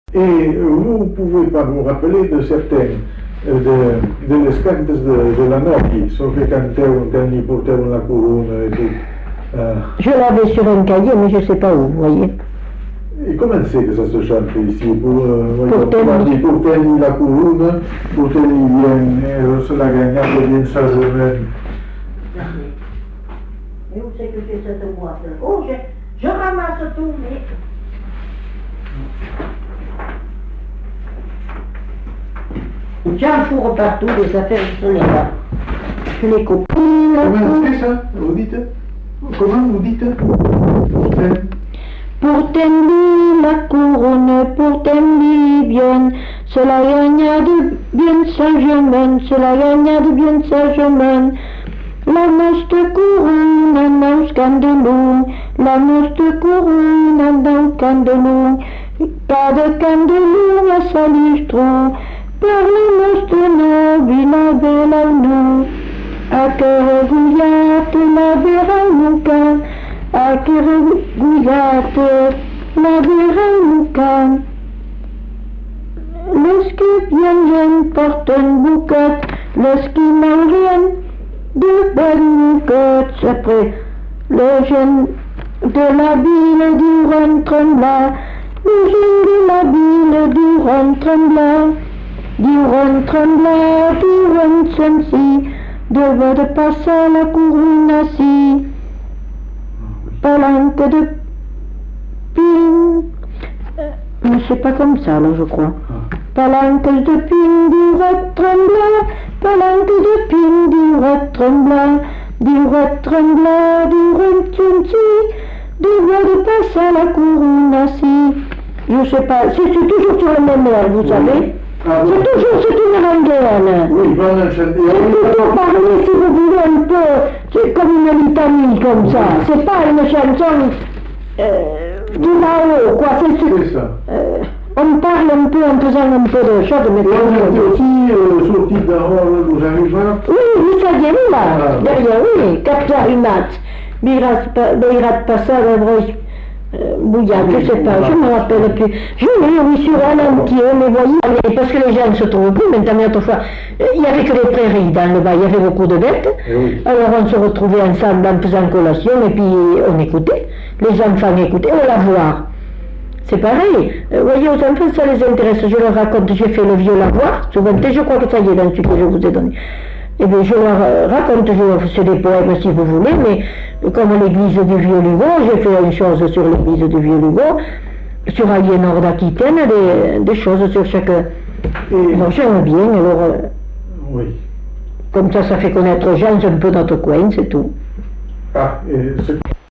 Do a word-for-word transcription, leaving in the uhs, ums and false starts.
Et vous pouvez pas vous rappeler de certaines, de, de les cantes de, de la Nocchi, sauf que cantavano, quand ils portaient la couronne et tout. Euh... Je l'avais sur un cahier, mais je ne sais pas où, vous voyez. Et comment c'est que ça se chante ici? Pour, euh, pour tenir pour tenir la couronne, pour tenir bien, euh, se la gagner bien sa journée. Mais où c'est que j'ai cette boîte? Oh, je, je ramasse tout, mais... J'enfourre partout des affaires, je les là. Je les copie. Comment c'est ça? Vous dites? Comment vous dites? Pour tenir la couronne, pour tenir bien, cela gagna de bien sagement, cela gagna de bien sagement. La nostra corona non scandalon, la nostra corona non scandalon, cada candelon a salistro, per la nostra nobile bella no, a che regugliate la vera muca, a che regugliate la vera muca. Les qui viennent portent un bouquet, les qui n'ont rien de bonnes côtes. Après le jeune de la ville du Rhône trembla, le jeune de la ville du Rhône trembla, du Rhône trembla, du Rhône sensi, devant de passer la couronne assis. Palanque de pin, euh, c'est pas comme ça là je crois. Palanque de pin du roi tremblant, palanque de pin du roi tremblant, du roi tremblant, du roi sensi, devant de passer la couronne assis. Je sais pas, c'est toujours sur le même air, vous savez. Ah, c'est oui. toujours, c'est une rengaine. Oui, voilà, je dis. C'est plutôt parler, si vous voulez, un peu, c'est comme une litanie comme ça. C'est pas une chanson euh, du là-haut, quoi. C'est ça. Euh, on parle un peu en faisant un peu de choses, mais Et on a aussi euh, sorti d'en vous arrivez? oui, oui, ça vient là, ah, derrière, oui, quatre heures mat. Birat passar, bouillard, je sais pas, je ne me rappelle plus. Je l'ai oui sur un entier, mais voyez, parce que les gens ne se trouvent plus, maintenant, autrefois, il n'y avait que des prairies dans le bas, il y avait beaucoup de bêtes. Oui. Alors on se retrouvait ensemble en faisant collation, et puis on écoutait, les enfants écoutaient, on la voit. C'est pareil, vous voyez, aux enfants ça les intéresse, je leur raconte, j'ai fait le vieux lavoir, souvent, je crois que ça y est dans ce que je vous ai donné. Eh bien, je leur raconte, je fais des poèmes si vous voulez, mais comme l'église du Vieux-Lugo, j'ai fait une chose sur l'église du Vieux-Lugo, sur Aliénor d'Aquitaine, des, des choses sur chaque... Et alors j'aime bien, alors... Oui. Comme ça, ça fait connaître aux gens un peu notre coin, c'est tout. Ah, et c'est...